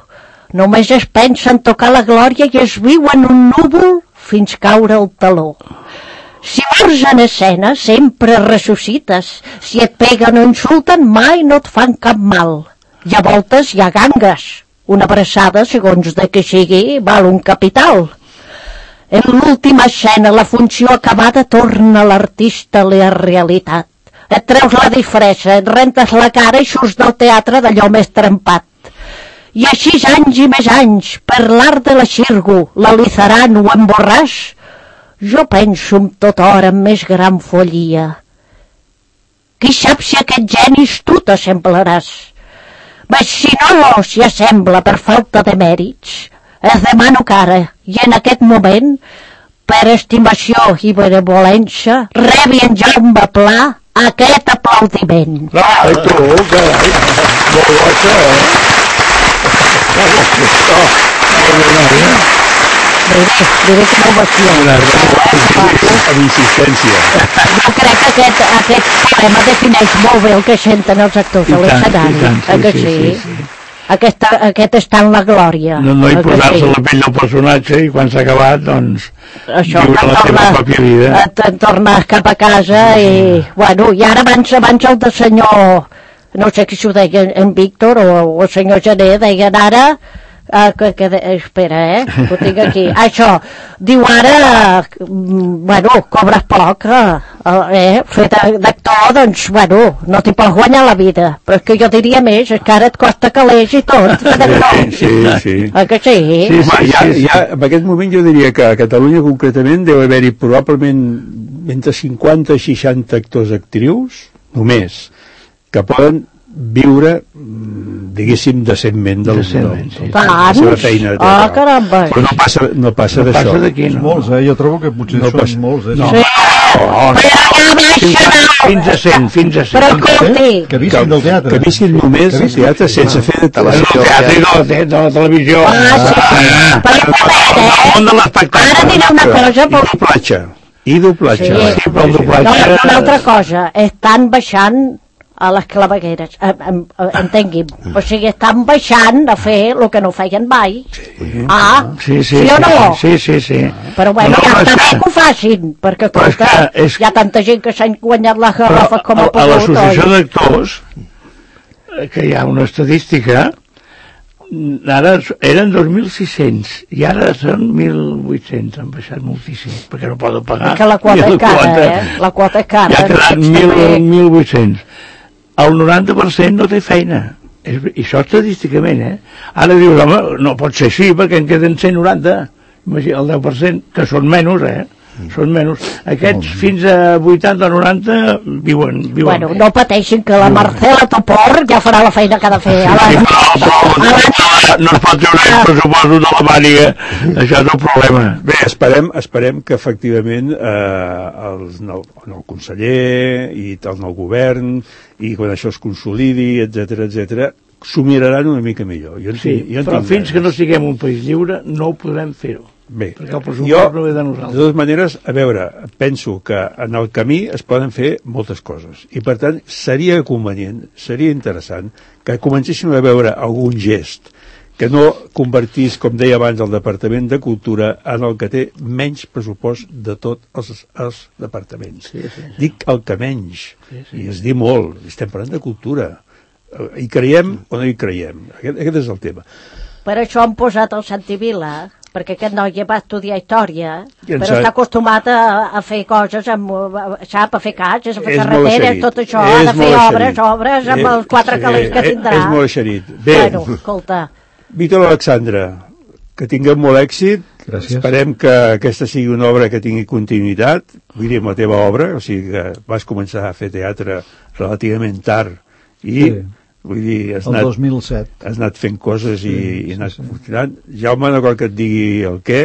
Només es pensa en tocar la glòria i es viu en un núvol fins caure el taló. Si mors en escena, sempre ressuscites. Si et peguen o insulten, mai no et fan cap mal. I a voltes hi ha gangues. Una abraçada, segons de què sigui, val un capital. En l'última escena, la funció acabada torna l'artista a la realitat. Et treus la disfressa, et rentes la cara i surts del teatre d'allò més trempat. I així anys i més anys, per l'art de la xirgo, la Lizaran o en Borràs, jo penso amb tota hora amb més gran follia. Qui sap si aquest genis tu t'assemblaràs? Mas si no s'hi assembla per falta de mèrits, es demano que ara, i en aquest moment, per estimació i benevolència, rebi en Jaume Pla aquest aplaudiment. Ai, tu, carai, molt bo això, eh? Diré que no m'afió. Amb insistència. Jo crec que aquest, aquest poema defineix molt bé el que senten els actors de l'escenari. Eh que sí? Aquest, aquest està en la glòria. No, no hi posar-se la pell del personatge i quan s'ha acabat, doncs, això, viure la seva pròpia vida. Te'n tornes cap a casa i, bueno, i ara abans, abans el de senyor, no sé qui s'ho deia, en Víctor o, o el senyor Gené, deien ara, Uh, que, que, espera, eh, ho tinc aquí. Això, diu ara, bueno, cobres poc, eh, fet d'actor, doncs, bueno, no t'hi pots guanyar la vida, però és que jo diria més, és que ara et costa calés i tot, fer d'actor. Sí, sí. Eh que sí? Sí, sí, ja, ja, en aquest moment jo diria que a Catalunya concretament deu haver-hi probablement entre cinquanta i seixanta actors actrius, només, que poden viure, diguéssim, decentment de, decentment, del, del, de la seva feina de ah, caramba. Però no passa, no passa no d'això. Passa d'aquí, no? Molts, eh? Jo trobo que potser no són passa. molts, eh? No. Sí. Oh, no. Fins a cent, fins a cent. Però escolti. Que visquin del teatre. Que visquin només del teatre sense fer de televisió. Del teatre i de, de la televisió. Ah, sí. On de l'espectacle. Ara diré una cosa. I doblatge. I doblatge. Sí, sí, però el doblatge. No, una altra cosa. Estan baixant a les clavegueres, entengui'm, o sigui, estan baixant a fer el que no feien mai. Sí. Ah, sí, sí, sí o no? Sí, sí, sí. Però bueno, no, ja està bé que ho facin, perquè escolta, és... hi ha tanta gent que s'han guanyat les garrofes com a pogut. A l'associació d'actors, que hi ha una estadística, ara eren dos mil sis-cents i ara són mil vuit-cents, han baixat moltíssim, perquè no poden pagar. És que la quota és cara, eh? La quota és cara. Ja ha quedat mil vuit-cents. El noranta per cent no té feina. És, i això estadísticament, eh? Ara dius, home, no pot ser així, perquè en queden cent noranta. Imagina, el deu per cent, que són menys, eh? Són menys. Aquests fins a vuitanta o noranta viuen, viuen bueno, bé. No pateixin, que la Marcela Topor ja farà la feina que ha de fer. Sí, sí, no, no es pot treure el pressupost de la màniga, això és el problema. Bé, esperem, esperem que efectivament eh, els, el, el conseller i el nou govern, i quan això es consolidi, etc etc, s'ho miraran una mica millor. Jo sí, jo però fins que no siguem un país lliure no ho podrem fer-ho. Bé, perquè el pressupost jo, no ve de nosaltres. De totes maneres, a veure, penso que en el camí es poden fer moltes coses i per tant seria convenient, seria interessant que comencéssim a veure algun gest que no convertís, com deia abans, el Departament de Cultura en el que té menys pressupost de tots els, els departaments. Sí, sí. Dic el que menys, sí, sí. i es diu molt, estem parlant de cultura. Hi creiem o no hi creiem? Aquest, aquest és el tema. Per això han posat el Santi Vila, perquè aquest noi va estudiar història, però sap... està acostumat a, a fer coses, amb, sap, a fer cases, a fer és carreteres, tot això, és ha de fer obres, eixerit. obres, amb és, els quatre calés que tindrà. És molt eixerit. Bé, bueno, escolta. Víctor Alexandre, que tinguem molt èxit. Gràcies. Esperem que aquesta sigui una obra que tingui continuïtat, vull dir, amb la teva obra, o sigui que vas començar a fer teatre relativament tard i... Sí. Vull dir, has el anat, dos mil set. Has anat fent coses i, sí, i anat sí, sí. funcionant. Jaume, no cal que et digui el què,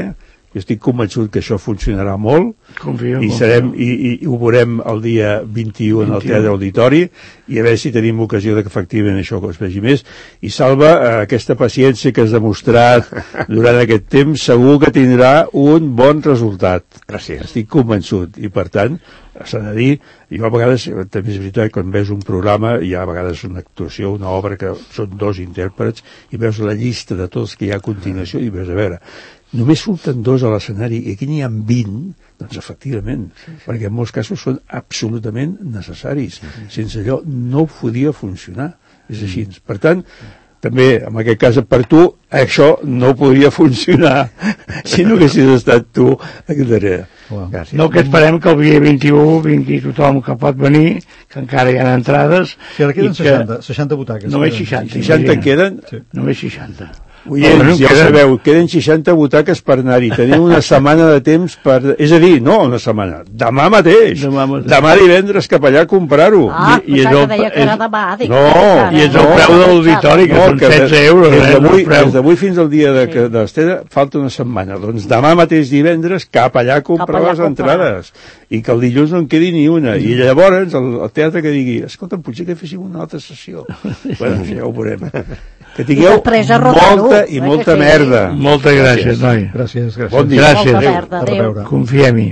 Jo estic convençut que això funcionarà molt. Confio, i, serem, i, i, i ho veurem el dia vint-i-u en el Teatre Auditori i a veure si tenim ocasió de que efectivament això es vegi més. I Salva, eh, aquesta paciència que has demostrat durant aquest temps segur que tindrà un bon resultat. Gràcies. Estic convençut i per tant s'ha de dir, jo a vegades també és veritat, quan veus un programa hi ha a vegades una actuació, una obra que són dos intèrprets i veus la llista de tots que hi ha a continuació i veus, a veure, només surten dos a l'escenari i aquí n'hi ha vint, doncs efectivament, sí, sí. perquè en molts casos són absolutament necessaris. Sí, sí. Sense allò no podia funcionar. És així. Mm. Per tant, també, en aquest cas, per tu, això no podria funcionar si no haguessis estat tu aquí darrere. Wow. No, que esperem que el dia vint-i-u vingui tothom que pot venir, que encara hi ha entrades. Sí, ara queden seixanta, seixanta butaques. Només seixanta. seixanta queden? Sí. Només seixanta. Oients, ja ho sabeu, queden seixanta butaques per anar-hi, teniu una setmana de temps per... És a dir, no una setmana, demà mateix, demà, mateix. demà divendres cap allà a comprar-ho. Ah, I, i és el, que deia que era demà. Dic, no, i és el no, preu de l'auditori, que no, són que setze euros. Des d'avui fins al dia de, sí. de l'Estela falta una setmana, doncs demà mateix divendres cap allà a comprar allà les entrades. I que el dilluns no en quedi ni una. I llavors el, el teatre que digui, escolta, potser que féssim una altra sessió. Bueno, ja ho veurem. Que tingueu molta i molta merda. Moltes gràcies, noi. Gràcies, gràcies. Bon dia. Gràcies. Molta merda, adéu. Confiem-hi.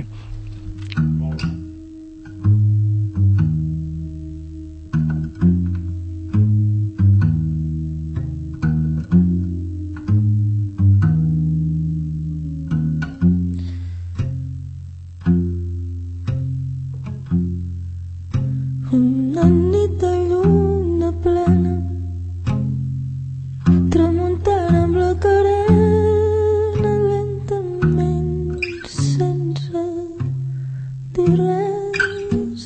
Una nit de lluna plena tramuntant amb la carena lentament sense dir res.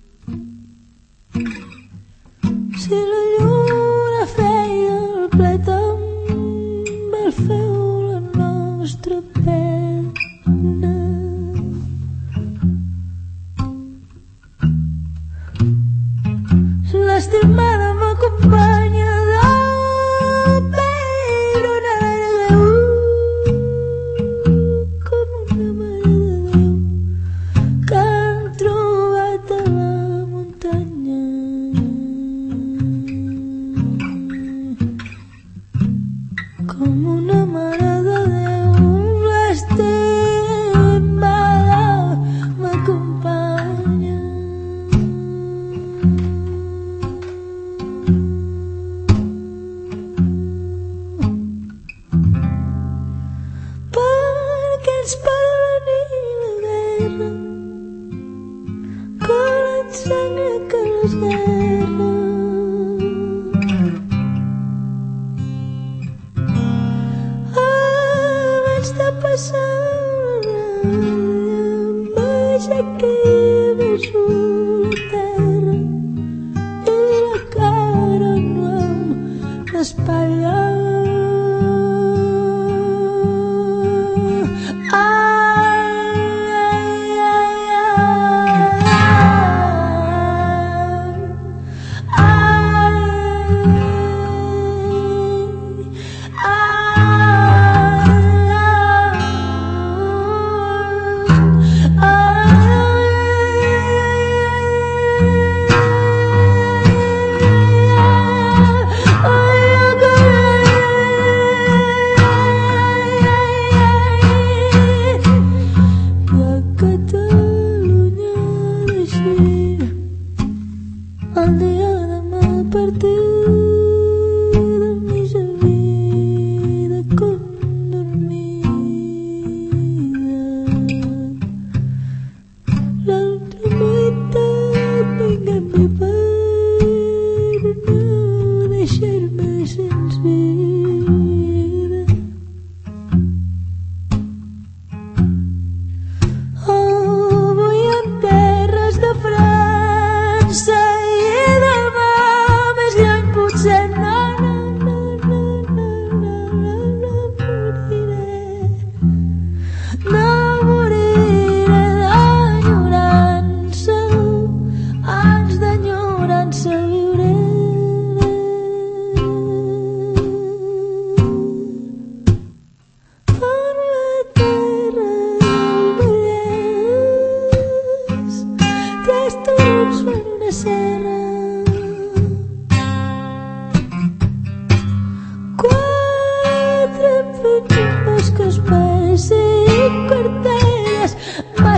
Si la lluna feia el plet amb el feu la nostra pena, l'estimada m'acompanya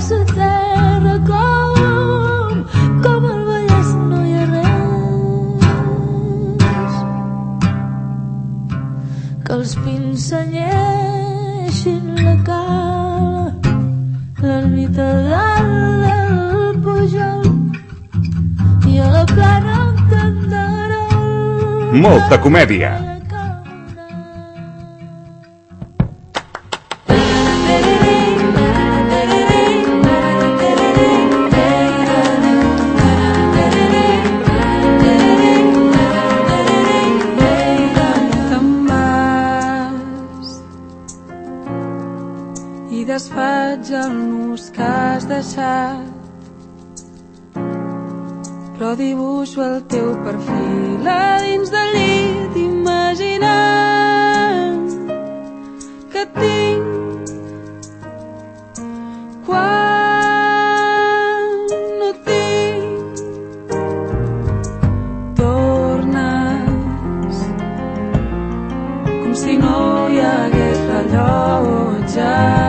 sa terra com, com el Vallès no hi ha res que els pins senyeixin la cala, l'ermita dalt del Pujol i a la plana d'en Darol. Molta comèdia. Desfaig el nus que has deixat, però dibuixo el teu perfil a dins del llit, imaginant que et tinc quan no et tinc. Tornes com si no hi hagués rellotge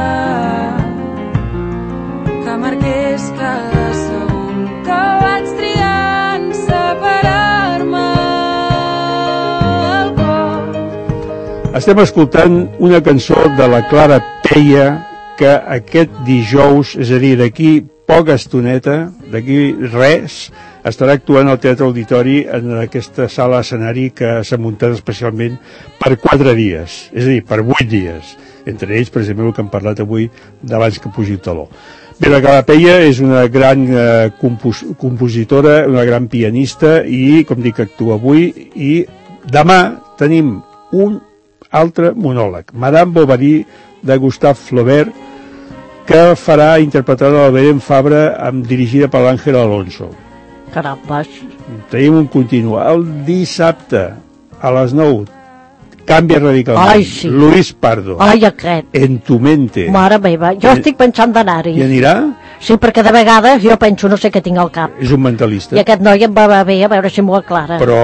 que marqués cada segon que vaig triar en separar-me el cor. Estem escoltant una cançó de la Clara Peia que aquest dijous, és a dir, d'aquí poca estoneta, d'aquí res, estarà actuant al Teatre Auditori en aquesta sala escenari que s'ha muntat especialment per quatre dies, és a dir, per vuit dies. Entre ells, precisament, el que hem parlat avui d'abans que pugi el taló. Bé, la Clara Peia és una gran eh, compos compositora, una gran pianista i, com dic, actua avui. I demà tenim un altre monòleg, Madame Bovary, de Gustave Flaubert, que farà interpretar la Belén Fabra, amb, dirigida per l'Àngel Alonso. Caramba. Tenim un continu. El dissabte, a les nou, canvia radicalment. Ai, sí. Luis Pardo. Ai, aquest. En tu mente. Mare meva, jo I... estic pensant d'anar-hi. I anirà? Sí, perquè de vegades jo penso, no sé què tinc al cap. És un mentalista. I aquest noi em va bé, a veure si m'ho aclara. Però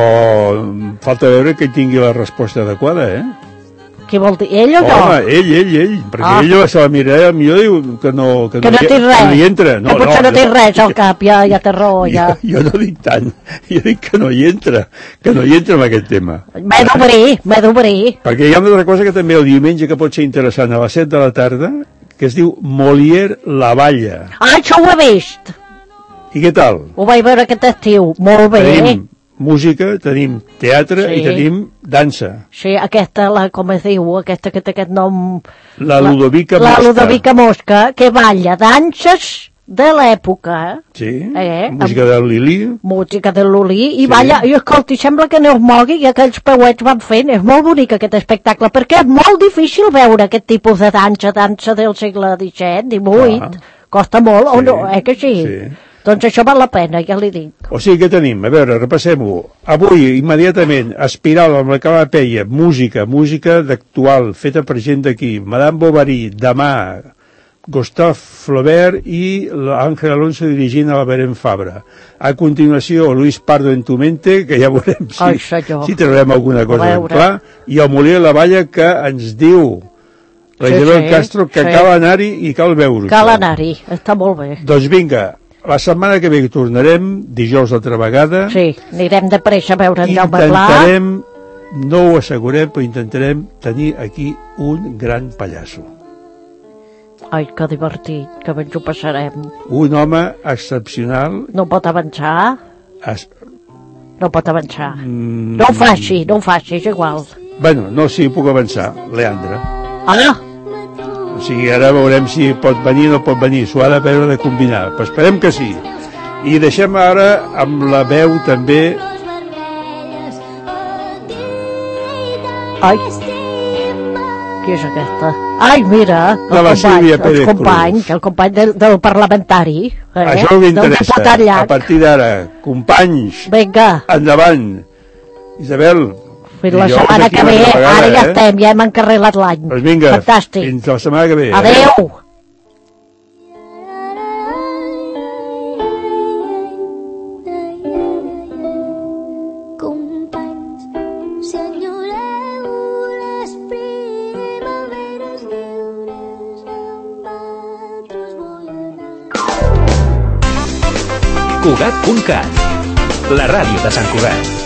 falta veure que tingui la resposta adequada, eh? Què vol dir? Ell o no? Home, ell, ell, ell. Perquè ah. ell se va mirar, millor diu que no, que que no, no, té res. Que no hi entra. No, que potser no, no té jo... res al cap, ja, ja té raó, ja. Jo, jo no dic tant. Jo dic que no hi entra. Que no hi entra en aquest tema. M'he d'obrir, m'he d'obrir. Perquè hi ha una altra cosa que també el diumenge que pot ser interessant a les set de la tarda, que es diu Molière la balla. Ah, això ho he vist. I què tal? Ho vaig veure aquest estiu, molt bé. Tenim música, tenim teatre sí. I tenim dansa. Sí, aquesta, la, com es diu, aquesta que té aquest nom... La Ludovica la, Mosca. La Ludovica Mosca, que balla danses de l'època. Sí, eh? música de Lili. Música de Lili, i sí. balla, i escolti, sembla que no es mogui i aquells peuets van fent, és molt bonic aquest espectacle, perquè és molt difícil veure aquest tipus de dansa, dansa del segle disset, divuit, ah. costa molt, sí. o no, eh que sí? Sí. Doncs això val la pena, ja li dic. O sigui, què tenim? A veure, repassem-ho. Avui, immediatament, Espiral amb la Clara Peia, música, música d'actual, feta per gent d'aquí. Madame Bovary, demà, Gustave Flaubert i l'Àngel Alonso dirigint a la Belén Fabra. A continuació, Luis Pardo en tu mente, que ja veurem si, Ai, si traurem alguna cosa en clar, i el Molière la Valla, que ens diu la sí, Isabel sí, Castro que sí. cal anar-hi i cal veure-ho. Cal anar-hi, està molt bé. Doncs vinga, la setmana que ve tornarem, dijous altra vegada. Sí, anirem de pressa a veure en Jaume Pla. Intentarem, no ho assegurem, però intentarem tenir aquí un gran pallasso. Ai, que divertit, que bé ens ho passarem. Un home excepcional. No pot avançar? Es... No pot avançar. Mm... No ho faci, no ho faci, és igual. Bueno, no, sí, puc avançar, Leandre. Ah! O sigui, ara veurem si pot venir o no pot venir, s'ho ha de veure de combinar, però esperem que sí. I deixem ara amb la veu també... Ai, qui és aquesta? Ai, mira, el de la Sílvia Pérez els companys, Cruz. El company del, del parlamentari. Eh? Això ho interessa, a partir d'ara. Companys, vinga, endavant. Isabel, fins la setmana que ve, vegada, ara ja eh? estem, ja hem encarrilat l'any. Doncs vinga, fantàstic. Fins la setmana que ve. Adéu. Eh? Cugat punt cat, la ràdio de Sant Cugat.